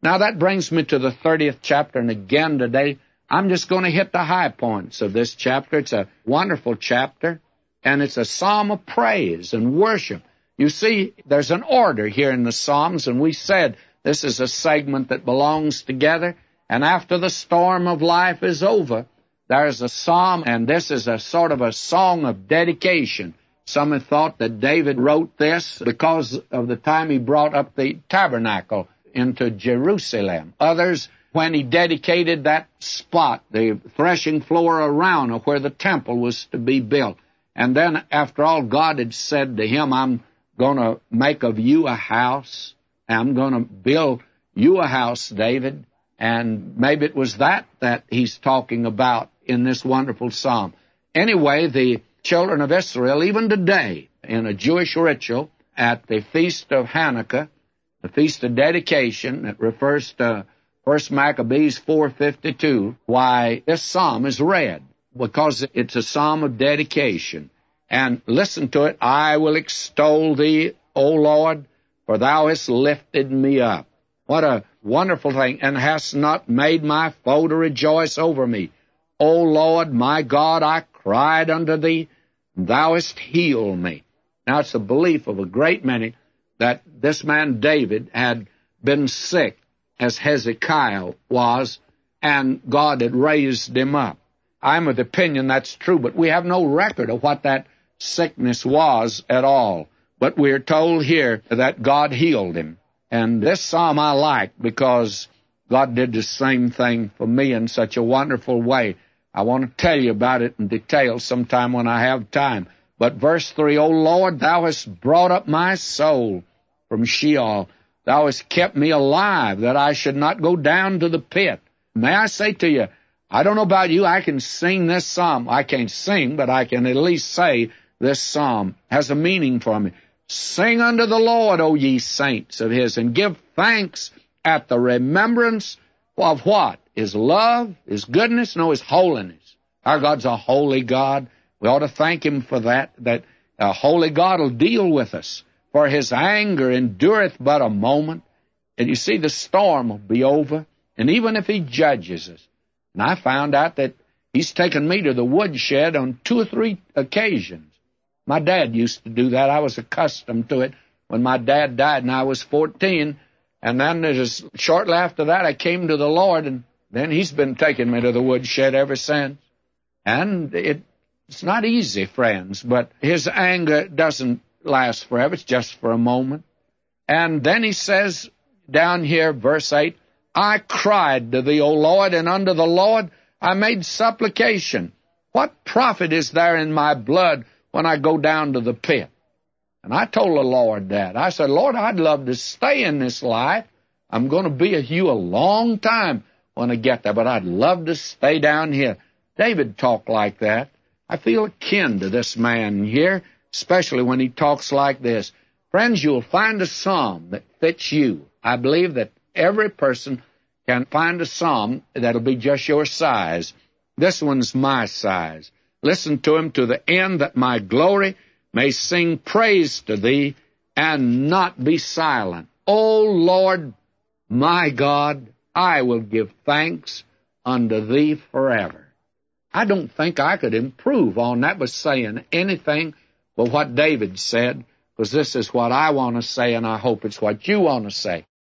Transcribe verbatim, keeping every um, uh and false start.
Now that brings me to the thirtieth chapter, and again today, I'm just going to hit the high points of this chapter. It's a wonderful chapter, and it's a psalm of praise and worship. You see, there's an order here in the Psalms, and we said this is a segment that belongs together, and after the storm of life is over, there's a psalm, and this is a sort of a song of dedication. Some have thought that David wrote this because of the time he brought up the tabernacle into Jerusalem. Others, when he dedicated that spot, the threshing floor around where the temple was to be built. And then, after all, God had said to him, I'm going to make of you a house. I'm going to build you a house, David. And maybe it was that that he's talking about in this wonderful psalm. Anyway, the children of Israel, even today, in a Jewish ritual at the Feast of Hanukkah, the Feast of Dedication, that refers to First Maccabees four fifty-two, why this psalm is read, because it's a psalm of dedication. And listen to it. I will extol thee, O Lord, for thou hast lifted me up. What a wonderful thing. And hast not made my foe to rejoice over me. O Lord, my God, I cried unto thee, and thou hast healed me. Now, it's the belief of a great many that this man David had been sick, as Hezekiah was, and God had raised him up. I'm of the opinion that's true, but we have no record of what that sickness was at all. But we're told here that God healed him. And this psalm I like because God did the same thing for me in such a wonderful way. I want to tell you about it in detail sometime when I have time. But verse three, O Lord, thou hast brought up my soul from Sheol. Thou hast kept me alive, that I should not go down to the pit. May I say to you, I don't know about you, I can sing this psalm. I can't sing, but I can at least say this psalm has a meaning for me. Sing unto the Lord, O ye saints of his, and give thanks at the remembrance of what? His love, his goodness, no, his holiness. Our God's a holy God. We ought to thank him for that, that a holy God will deal with us. For his anger endureth but a moment. And you see, the storm will be over. And even if he judges us, and I found out that he's taken me to the woodshed on two or three occasions. My dad used to do that. I was accustomed to it when my dad died, and I was fourteen. And then just shortly after that, I came to the Lord, and then he's been taking me to the woodshed ever since. And it, it's not easy, friends, but his anger doesn't last forever. It's just for a moment. And then he says down here, verse eight, I cried to thee, O Lord, and unto the Lord I made supplication. What profit is there in my blood when I go down to the pit? And I told the Lord that. I said, Lord, I'd love to stay in this life. I'm going to be with you a long time when I get there, but I'd love to stay down here. David talked like that. I feel akin to this man here, especially when he talks like this. Friends, you'll find a psalm that fits you. I believe that every person can find a psalm that'll be just your size. This one's my size. Listen to him to the end, that my glory may sing praise to thee and not be silent. O Lord, my God, I will give thanks unto thee forever. I don't think I could improve on that by saying anything but what David said, because this is what I want to say, and I hope it's what you want to say.